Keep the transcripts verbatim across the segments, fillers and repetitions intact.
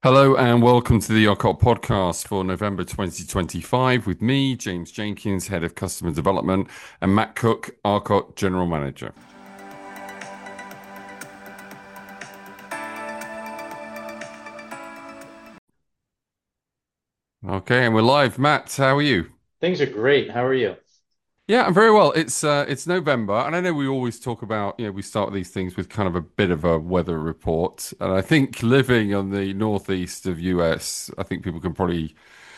Hello and welcome to the Yocot podcast for November twenty twenty-five with me, James Jenkins, Head of Customer Development, and Matt Cook, Arcot General Manager. Okay, and we're live. Matt, how are you? Things are great. How are you? Yeah, I'm very well. It's uh, it's November, and I know we always talk about, you know, we start these things with kind of a bit of a weather report. And I think living on the northeast of U S, I think people can probably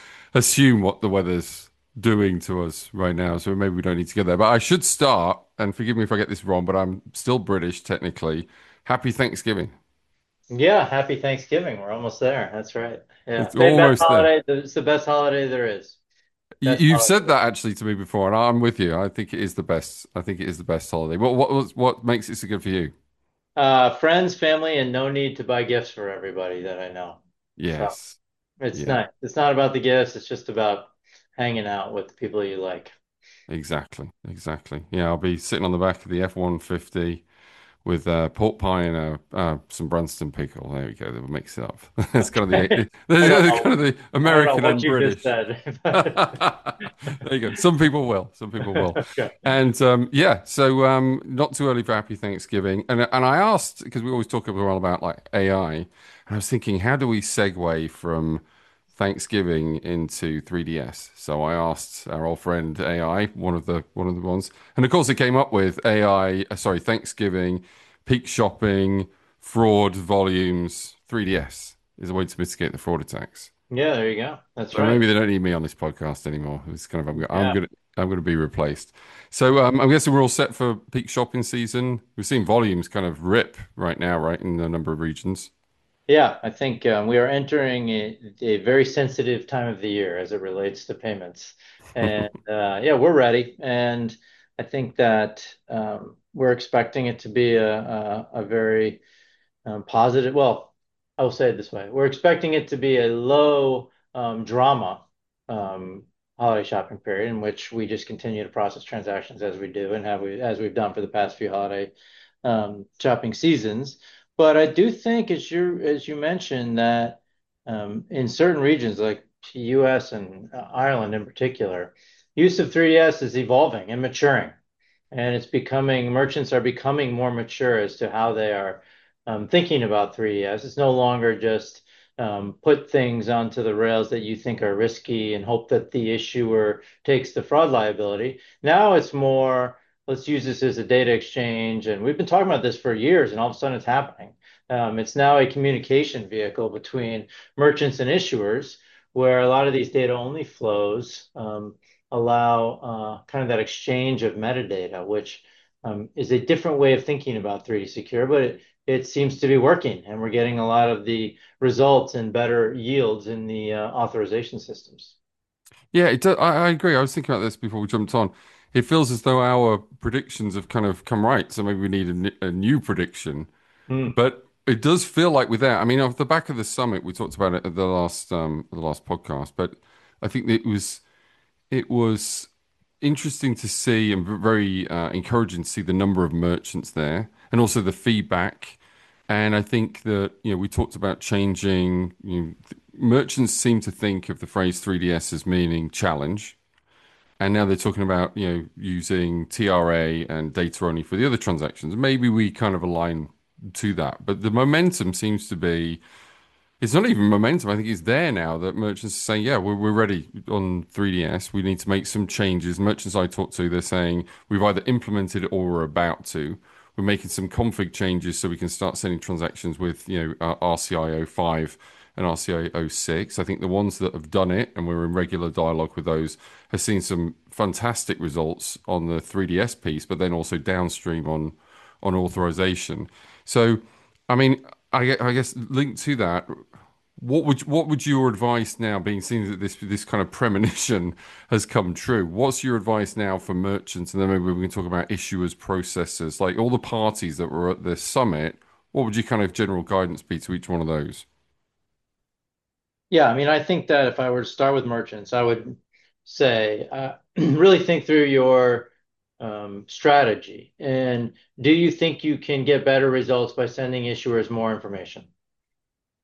assume what the weather's doing to us right now. So maybe we don't need to get there. But I should start, and forgive me if I get this wrong, but I'm still British technically. Happy Thanksgiving. Yeah, happy Thanksgiving. We're almost there. That's right. Yeah. It's Be- Best almost there. holiday. It's the best holiday there is. You, Best you've said holiday. that actually to me before, and I'm with you. I think it is the best. I think it is the best holiday. What what was what makes it so good for you? Uh, friends, family, and no need to buy gifts for everybody that I know. So Yes. it's Yeah. nice. It's not about the gifts. It's just about hanging out with the people you like. Exactly. Exactly. Yeah. I'll be sitting on the back of the F one fifty with uh, pork pie and uh, uh, some Branston pickle. There we go. We'll mix it up. It's kind of Okay. the I don't it's kind know. of the I don't know American what and you just British. said, but There you go. Some people will. Some people will. okay. And um, yeah, so um, not too early for Happy Thanksgiving. And and I asked because we always talk a lot about like A I, and I was thinking, how do we segue from Thanksgiving into three D S? So I asked our old friend A I, one of the one of the ones, and of course it came up with A I. Uh, sorry, Thanksgiving, peak shopping, fraud volumes, three D S is a way to mitigate the fraud attacks. Yeah, there you go. That's So right. maybe they don't need me on this podcast anymore. It's kind of I'm, I'm Yeah. gonna I'm gonna be replaced. So um, I'm guessing we're all set for peak shopping season. We've seen volumes kind of rip right now, right, in a number of regions. Yeah, I think um, we are entering a, a very sensitive time of the year as it relates to payments. And uh, yeah, we're ready. And I think that um, we're expecting it to be a, a, a very um, positive. Well, I will say it this way. We're expecting it to be a low um, drama um, holiday shopping period in which we just continue to process transactions as we do and have we as we've done for the past few holiday um, shopping seasons. But I do think, as you as you mentioned, that um, in certain regions like U S and uh, Ireland in particular, use of three D S is evolving and maturing, and it's becoming merchants are becoming more mature as to how they are um, thinking about three D S. It's no longer just um, put things onto the rails that you think are risky and hope that the issuer takes the fraud liability. Now it's more, let's use this as a data exchange. And we've been talking about this for years, and all of a sudden it's happening. Um, it's now a communication vehicle between merchants and issuers, where a lot of these data only flows um, allow uh, kind of that exchange of metadata, which um, is a different way of thinking about three D Secure, but it, it seems to be working, and we're getting a lot of the results and better yields in the uh, authorization systems. Yeah, it does, I, I agree. I was thinking about this before we jumped on. It feels as though our predictions have kind of come right. So maybe we need a, n- a new prediction. Hmm. But it does feel like with that. I mean, off the back of the summit, we talked about it at the last um, the last podcast. But I think it was it was interesting to see and very uh, encouraging to see the number of merchants there and also the feedback. And I think that, you know, we talked about changing, you know, th- merchants seem to think of the phrase three D S as meaning challenge. And now they're talking about, you know, using T R A and data only for the other transactions. Maybe we kind of align to that. But the momentum seems to be it's not even momentum. I think it's there now that merchants are saying, yeah, we're, we're ready on three D S. We need to make some changes. Merchants I talk to, they're saying we've either implemented it or we're about to. We're making some config changes so we can start sending transactions with, you know, uh, R C I O five and R C I O six. I think the ones that have done it, and we're in regular dialogue with those, have seen some fantastic results on the three D S piece, but then also downstream on on authorization. So, I mean, I, gue- I guess linked to that, what would what would your advice now, being seen that this this kind of premonition has come true? What's your advice now for merchants, and then maybe we can talk about issuers, processors, like all the parties that were at this summit. What would your kind of general guidance be to each one of those? Yeah, I mean, I think that if I were to start with merchants, I would say uh, really think through your um, strategy. And do you think you can get better results by sending issuers more information?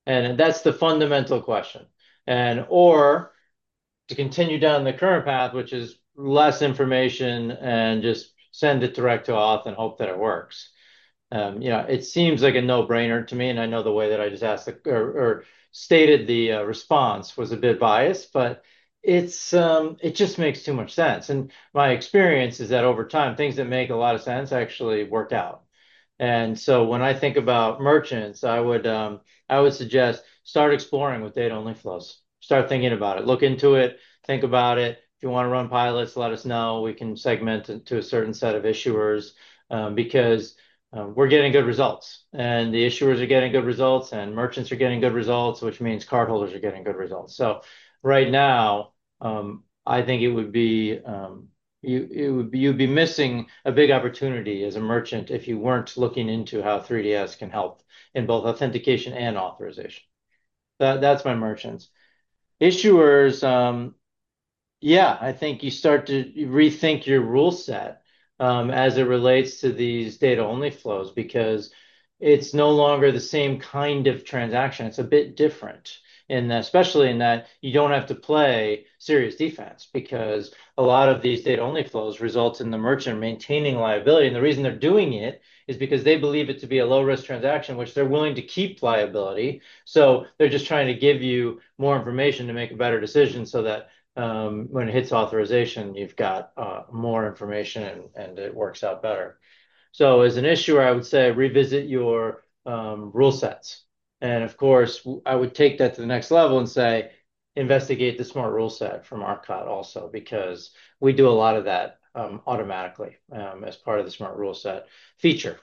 And that's the fundamental question. And or to continue down the current path, which is less information and just send it direct to auth and hope that it works. Um, you know, it seems like a no-brainer to me, and I know the way that I just asked the, or, or stated the uh, response was a bit biased, but it's um, it just makes too much sense. And my experience is that over time, things that make a lot of sense actually work out. And so when I think about merchants, I would um, I would suggest start exploring with data only flows. Start thinking about it. Look into it. Think about it. If you want to run pilots, let us know. We can segment it to a certain set of issuers um, because um, we're getting good results, and the issuers are getting good results, and merchants are getting good results, which means cardholders are getting good results. So right now, um, I think it would be um, you it would be you'd be missing a big opportunity as a merchant if you weren't looking into how three D S can help in both authentication and authorization. That that's my merchants. Issuers, um, yeah, I think you start to rethink your rule set um, as it relates to these data only flows because it's no longer the same kind of transaction. It's a bit different in that, especially in that you don't have to play serious defense because a lot of these data only flows result in the merchant maintaining liability. And the reason they're doing it is because they believe it to be a low risk transaction, which they're willing to keep liability. So they're just trying to give you more information to make a better decision so that um, when it hits authorization, you've got uh, more information and, and it works out better. So as an issuer, I would say revisit your um, rule sets. And of course, I would take that to the next level and say, investigate the smart rule set from Arcot also, because we do a lot of that um, automatically um, as part of the smart rule set feature.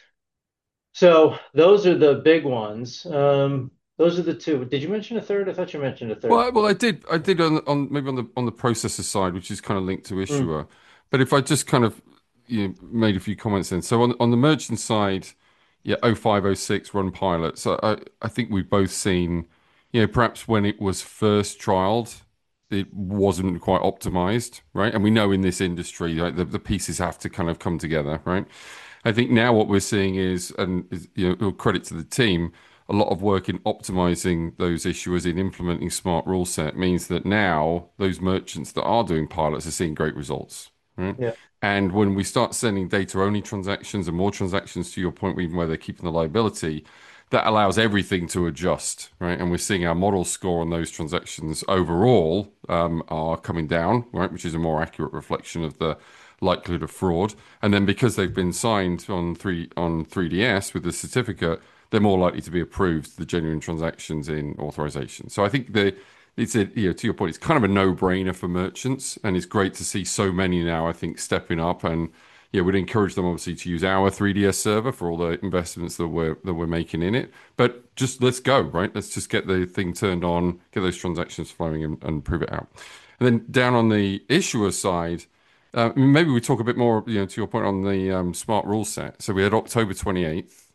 So those are the big ones. Um, those are the two. Did you mention a third? I thought you mentioned a third. Well, well, I did, I did on, on maybe on the on the processor side, which is kind of linked to Mm, issuer. But if I just kind of you know, made a few comments then, so on on the merchant side, yeah, oh five, oh six run pilot. So I I think we've both seen, you know, perhaps when it was first trialed, it wasn't quite optimized, right? And we know in this industry, like the, the pieces have to kind of come together, right? I think now what we're seeing is, and is, you know, credit to the team, a lot of work in optimizing those issuers in implementing smart rule set means that now those merchants that are doing pilots are seeing great results, right? yeah, And when we start sending data only transactions and more transactions to your point, even where they're keeping the liability, that allows everything to adjust, right? And we're seeing our model score on those transactions overall um, are coming down, right? Which is a more accurate reflection of the likelihood of fraud. And then because they've been signed on three on three D S with the certificate, they're more likely to be approved the genuine transactions in authorization. So I think the it's a you know to your point, it's kind of a no-brainer for merchants, and it's great to see so many now. I think stepping up, and yeah, we'd encourage them obviously to use our three D S server for all the investments that we're that we're making in it. But just let's go, right? Let's just get the thing turned on, get those transactions flowing, and, and prove it out. And then down on the issuer side. Uh, maybe we talk a bit more, you know, to your point on the um, smart rule set. So we had October twenty-eighth,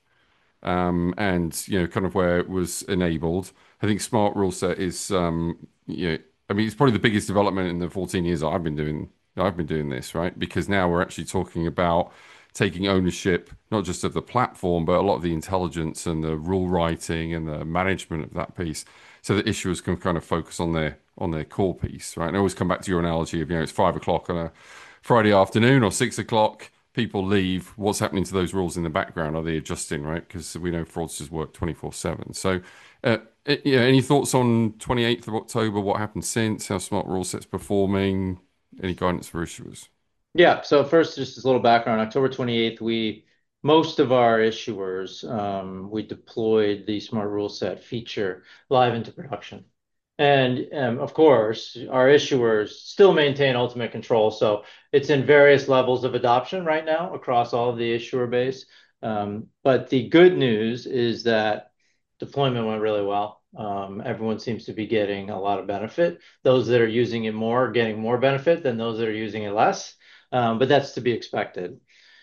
um, and you know, kind of where it was enabled. I think smart rule set is, um, you know, I mean, it's probably the biggest development in the fourteen years I've been doing. I've been doing this, right? Because now we're actually talking about taking ownership, not just of the platform, but a lot of the intelligence and the rule writing and the management of that piece, so that issuers can kind of focus on their on their core piece, right? And I always come back to your analogy of, you know, it's five o'clock on a Friday afternoon or six o'clock, people leave. What's happening to those rules in the background? Are they adjusting, right? Because we know fraudsters work twenty-four seven. So, uh, yeah, any thoughts on twenty-eighth of October? What happened since? How Smart Rule Set's performing? Any guidance for issuers? Yeah, so first, just a little background. October twenty-eighth, we most of our issuers um, we deployed the Smart Rule Set feature live into production. And um, of course, our issuers still maintain ultimate control. So it's in various levels of adoption right now across all of the issuer base. Um, but the good news is that deployment went really well. Um, everyone seems to be getting a lot of benefit. Those that are using it more are getting more benefit than those that are using it less. Um, but that's to be expected.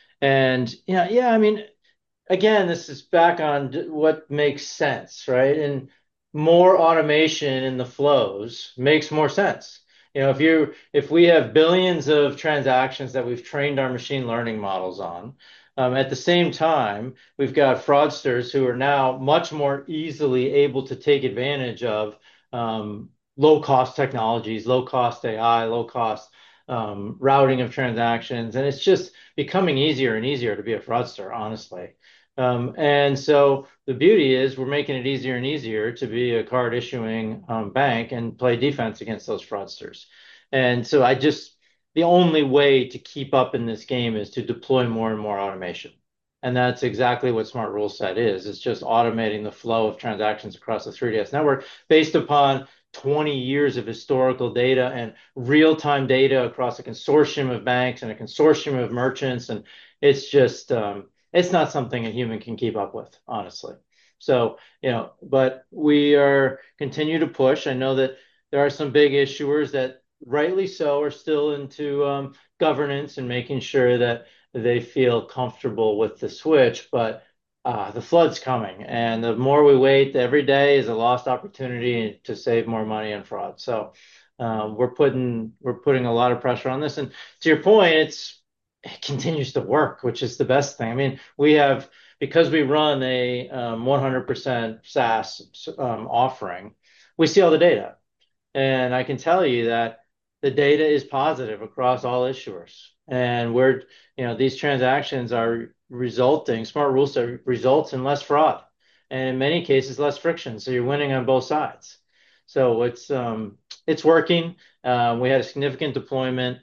And yeah, yeah, I mean, again, this is back on what makes sense, right? And more automation in the flows makes more sense. You know, if you if we have billions of transactions that we've trained our machine learning models on, um, at the same time, we've got fraudsters who are now much more easily able to take advantage of um, low cost technologies, low cost A I, low cost um, routing of transactions, and it's just becoming easier and easier to be a fraudster, honestly. Um, and so the beauty is we're making it easier and easier to be a card issuing um, bank and play defense against those fraudsters. And so I just, the only way to keep up in this game is to deploy more and more automation. And that's exactly what Smart Rule Set is. It's just automating the flow of transactions across the three D S network based upon twenty years of historical data and real-time data across a consortium of banks and a consortium of merchants. And it's just, um, it's not something a human can keep up with, honestly. So, you know, but we are continue to push. I know that there are some big issuers that rightly so are still into um, governance and making sure that they feel comfortable with the switch, but uh, the flood's coming, and the more we wait, every day is a lost opportunity to save more money on fraud. So um, we're putting we're putting a lot of pressure on this. And to your point, it's it continues to work, which is the best thing. I mean, we have because we run a um, one hundred percent SaaS um, offering, we see all the data. And I can tell you that the data is positive across all issuers. And we're, you know, these transactions are resulting, Smart Rules Set results in less fraud and in many cases less friction. So you're winning on both sides. So it's um it's working. Um, we had a significant deployment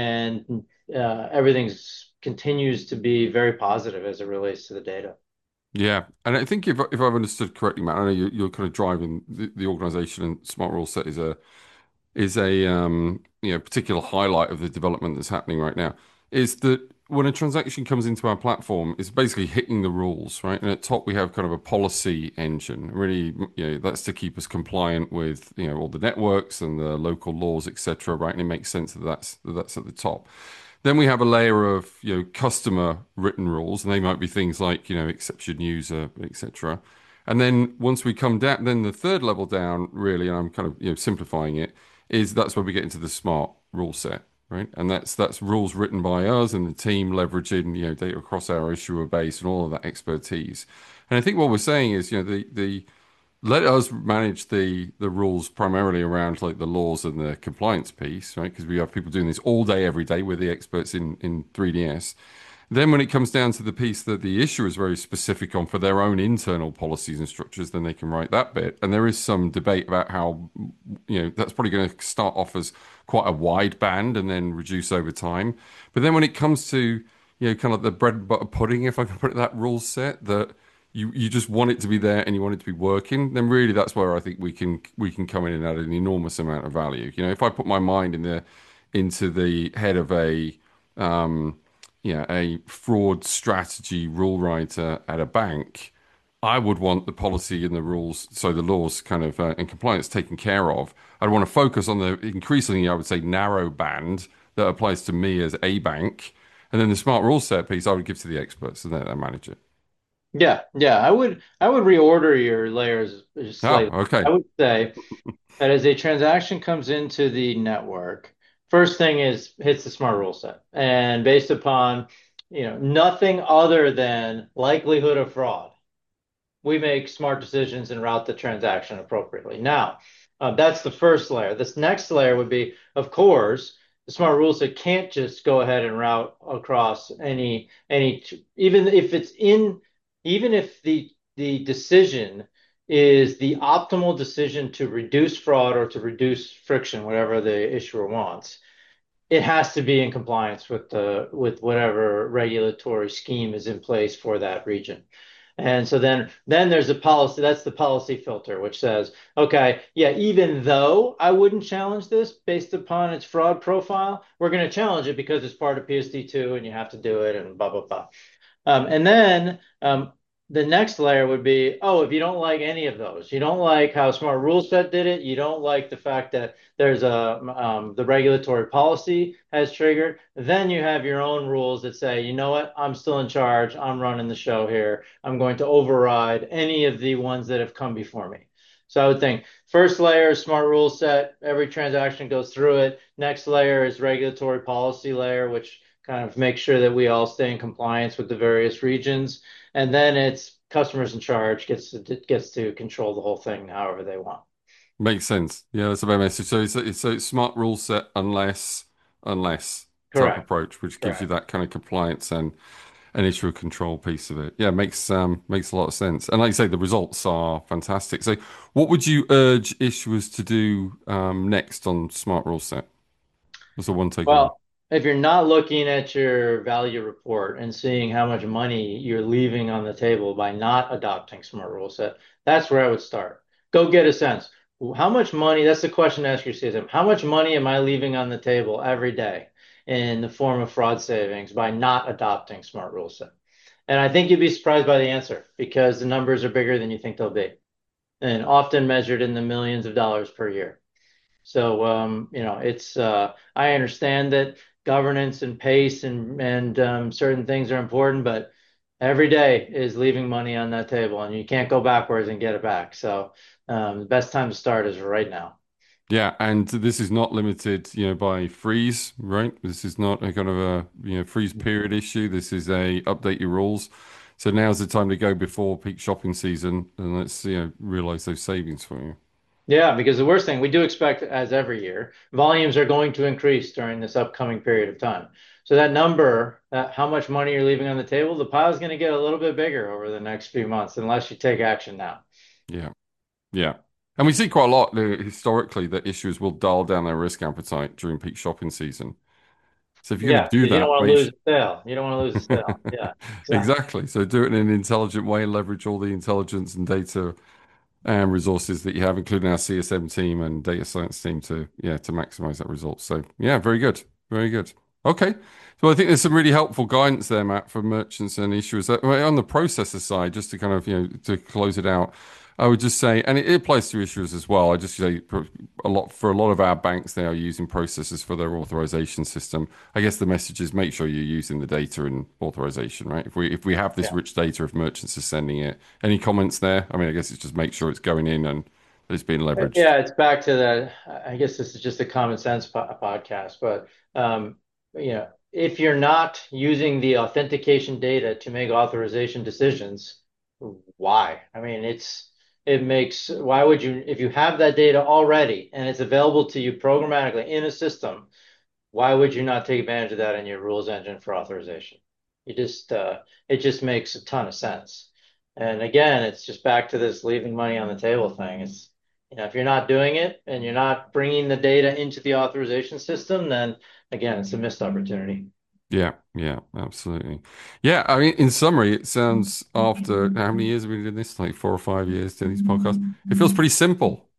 and uh, everything's continues to be very positive as it relates to the data. Yeah, and I think if if I've understood correctly, Matt, I know you're, you're kind of driving the, the organization, and Smart Rule Set is a is a um, you know particular highlight of the development that's happening right now. Is that when a transaction comes into our platform, it's basically hitting the rules, right? And at top we have kind of a policy engine. Really, you know, that's to keep us compliant with you know all the networks and the local laws, et cetera. Right, and it makes sense that that's that that's at the top. Then we have a layer of you know customer written rules, and they might be things like you know exception user, et cetera. And then once we come down, then the third level down, really, and I'm kind of you know simplifying it, is that's where we get into the smart rule set, right? And that's that's rules written by us and the team leveraging you know data across our issuer base and all of that expertise. And I think what we're saying is you know the the let us manage the the rules primarily around like the laws and the compliance piece, right? Because we have people doing this all day, every day. We're the experts in in three D S. Then when it comes down to the piece that the issuer is very specific on for their own internal policies and structures, then they can write that bit. And there is some debate about how, you know, that's probably going to start off as quite a wide band and then reduce over time. But then when it comes to, you know, kind of the bread and butter pudding, if I can put it that rule set that you you just want it to be there and you want it to be working, then really that's where I think we can we can come in and add an enormous amount of value. You know, if I put my mind in the into the head of a um, yeah, a fraud strategy rule writer at a bank, I would want the policy and the rules, so the laws kind of uh, and compliance taken care of. I'd want to focus on the increasingly, I would say, narrow band that applies to me as a bank. And then the smart rule set piece I would give to the experts and let them manage it. Yeah, yeah, I would I would reorder your layers just Oh, slightly. okay. I would say that as a transaction comes into the network, first thing is hits the smart rule set. And based upon, you know, nothing other than likelihood of fraud, we make smart decisions and route the transaction appropriately. Now, uh, that's the first layer. This next layer would be, of course, the smart rule set can't just go ahead and route across any any even if it's in even if the the decision is the optimal decision to reduce fraud or to reduce friction, whatever the issuer wants, it has to be in compliance with the with whatever regulatory scheme is in place for that region. And so then then there's a policy, that's the policy filter, which says, okay, yeah, even though I wouldn't challenge this based upon its fraud profile, we're going to challenge it because it's part of P S D two and you have to do it and blah, blah, blah. Um, and then um, the next layer would be, oh, if you don't like any of those, you don't like how Smart Rule Set did it, you don't like the fact that there's a um, the regulatory policy has triggered, then you have your own rules that say, you know what, I'm still in charge, I'm running the show here, I'm going to override any of the ones that have come before me. So I would think first layer is smart rule set. Every transaction goes through it. Next layer is regulatory policy layer, which kind of makes sure that we all stay in compliance with the various regions. And then it's customers in charge gets to gets to control the whole thing however they want. Makes sense. Yeah, that's a better message. So it's, it's so it's smart rule set unless unless type Correct. approach, which gives you Correct. that kind of compliance and an issue control piece of it. Yeah, makes um makes a lot of sense. And like you say, the results are fantastic. So what would you urge issuers to do um next on smart rule set? What's the one takeaway? Well, if you're not looking at your value report and seeing how much money you're leaving on the table by not adopting Smart Rule Set, that's where I would start. Go get a sense. How much money, that's the question to ask your system. How much money am I leaving on the table every day in the form of fraud savings by not adopting Smart Rule Set? And I think you'd be surprised by the answer because the numbers are bigger than you think they'll be and often measured in the millions of dollars per year. So, um, you know, it's uh, I understand that governance and pace and and um, certain things are important, but every day is leaving money on that table, and you can't go backwards and get it back. So, um, the best time to start is right now. Yeah, and this is not limited, you know, by freeze, right? This is not a kind of a, you know, freeze period issue. This is a update your rules. So now's the time to go before peak shopping season, and let's, you know, realize those savings for you. Yeah, because the worst thing we do expect, as every year, volumes are going to increase during this upcoming period of time. So that number, that how much money you're leaving on the table, the pile is going to get a little bit bigger over the next few months, unless you take action now. Yeah, yeah. And we see quite a lot uh, historically that issuers will dial down their risk appetite during peak shopping season. So if you're going Yeah, to do because you don't that, want to make lose sure... a sale. You don't want to lose a sale. Yeah, exactly. Exactly. So do it in an intelligent way, leverage all the intelligence and data and resources that you have, including our C S M team and data science team to, yeah, to maximize that result. So yeah, very good. Very good. Okay. So I think there's some really helpful guidance there, Matt, for merchants and issuers. Uh, well, on the processor side, just to kind of, you know, to close it out, I would just say, and it, it applies to issuers as well. I just say pro- a lot for a lot of our banks, they are using processors for their authorization system. I guess the message is make sure you're using the data in authorization, right? If we if we have this Yeah. rich data, if merchants are sending it, any comments there? I mean, I guess it's just make sure it's going in and that it's being leveraged. Yeah, it's back to that. I guess this is just a common sense po podcast, but um, you know, if you're not using the authentication data to make authorization decisions, why? I mean, it's it makes why would you if you have that data already and it's available to you programmatically in a system, why would you not take advantage of that in your rules engine for authorization? You just uh, it just makes a ton of sense. And again, it's just back to this leaving money on the table thing. It's you know if you're not doing it and you're not bringing the data into the authorization system, then again, it's a missed opportunity. Yeah, yeah, absolutely. Yeah, I mean, in summary, it sounds after how many years have we been doing this? Like four or five years doing these podcasts. It feels pretty simple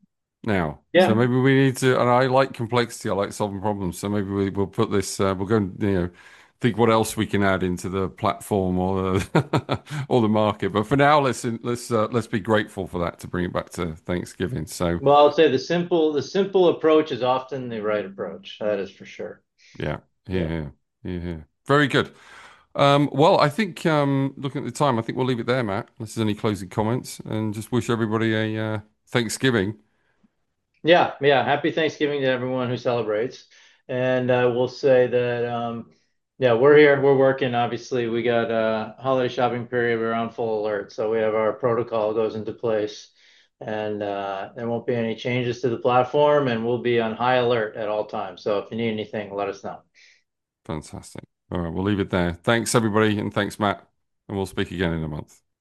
now. So Yeah. maybe we need to, and I like complexity, I like solving problems. So maybe we, we'll put this, uh, we'll go and, you know, think what else we can add into the platform or the or the market. But for now, let's let's uh, let's be grateful for that to bring it back to Thanksgiving. So Well, I'll say the simple the simple approach is often the right approach. That is for sure. yeah, Yeah. yeah, yeah, yeah. Very good. Um, well, I think um, looking at the time, I think we'll leave it there, Matt. Unless there's any closing comments, and just wish everybody a uh, Thanksgiving. Yeah, yeah. Happy Thanksgiving to everyone who celebrates. And uh, we'll say that, um, yeah, we're here, we're working. Obviously, we got a holiday shopping period. We're on full alert. So we have our protocol goes into place. And uh, there won't be any changes to the platform, and we'll be on high alert at all times. So if you need anything, let us know. Fantastic. All right, we'll leave it there. Thanks, everybody, and thanks, Matt. And we'll speak again in a month.